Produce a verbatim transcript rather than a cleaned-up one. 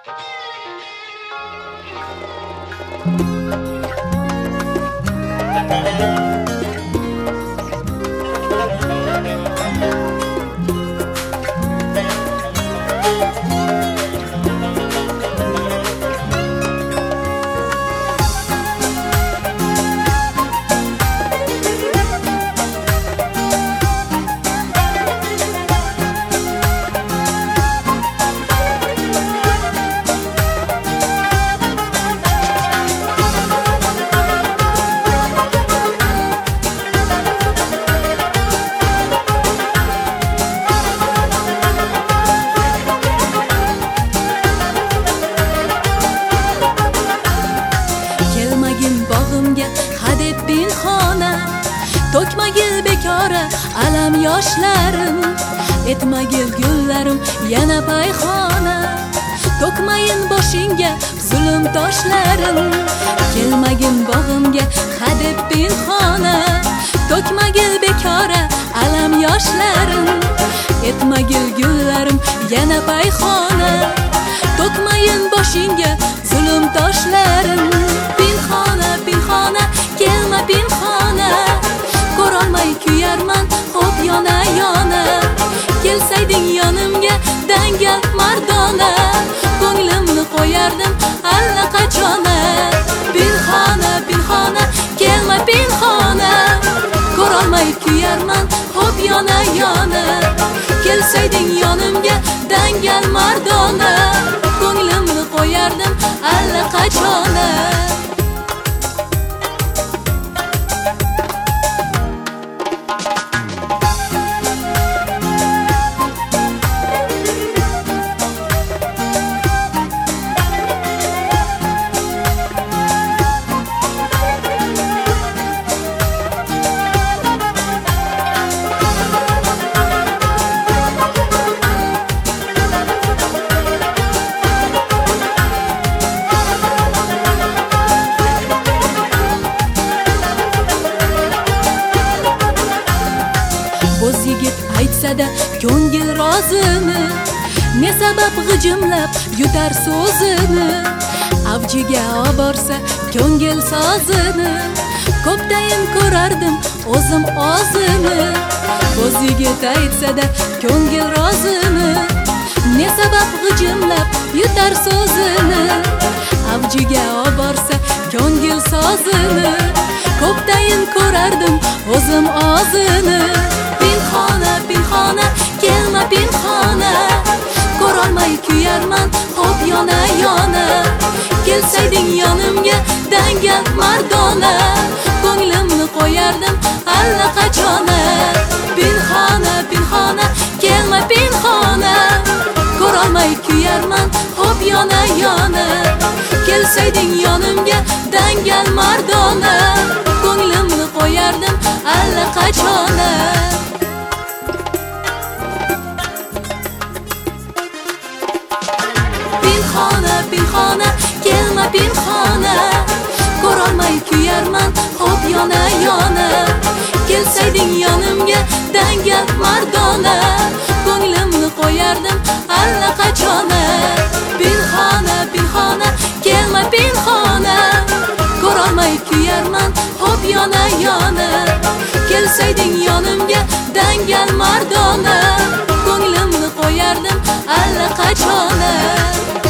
hadeb pinhona, to'kmagil bekora alam yoshlarim, etmagil gullarim yana payxona, to'kmayin boshingga zulm toshlarim, kelmagin bog'imga hadeb pinhona, to'kmagil bekora alam yoshlarim, etmagil gullarim yana payxona, to'kmayin boshingga zulm toshlarim. Pinhona pinhona kelma pinhona, ko'rolmay kuyarman xo'p yona yona, kelsayding yonimga dangal mardona, ko'nglimni qo'yardim allaqachona. Pinhona pinhona kelma pinhona, ko'rolmay kuyarman xo'p yona yona, kelsayding yonimga dangal mardona, ko'nglimni qo'yardim allaqachona. Bo'z yigit aytsa-da ko'ngil rozimi, ne sabab g'ijimlab yutar so'zini, avjiga oborsa ko'ngil sozini, ko'pdayin ko'rardim o'zim ozini. Bo'z yigit aytsa-da ko'ngil rozimi, ne sabab g'ijimlab yutar so'zini, avjiga oborsa ko'ngil sozini, ko'pdayin ko'rardim o'zim ozini. Pinhona pinhona kelma pinhona, ko'rolmay kuyarman xo'p yona yona, kelsayding yonimga dangal mardona, ko'nglimni qo'yardim allaqachona. Pinhona pinhona kelma pinhona, ko'rolmay kuyarman xo'p yona yona, kelsayding yonimga dangal mardona, ko'nglimni qo'yardim allaqachona. Pinhona pinhona kelma pinhona, ko'rolmay kuyarman xo'p yona yona, kelsayding yonimga dangal mardona, ko'nglimni qo'yardim allaqachona. Pinhona pinhona kelma pinhona, ko'rolmay kuyarman xo'p yona yona, kelsayding yonimga dangal mardona, ko'nglimni qo'yardim allaqachona.